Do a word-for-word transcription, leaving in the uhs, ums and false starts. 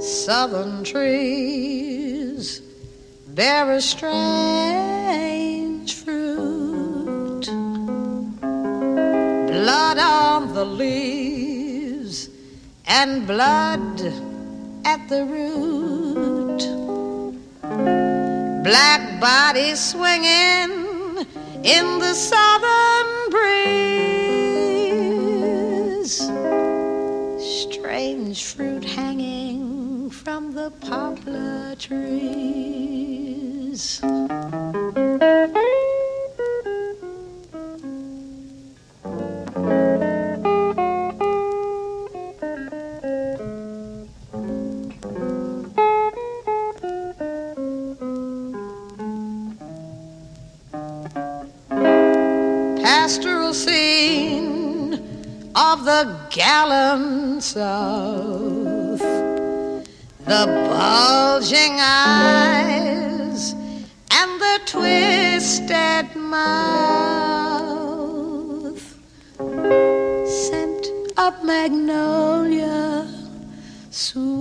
southern trees bear a strange fruit. Blood on the leaves and blood at the root. Black bodies swinging in the southern breeze. Strange fruit hanging from the poplar trees. Pastoral scene of the gallant South, the bulging eyes and the twisted mouth, scent of magnolia, sweet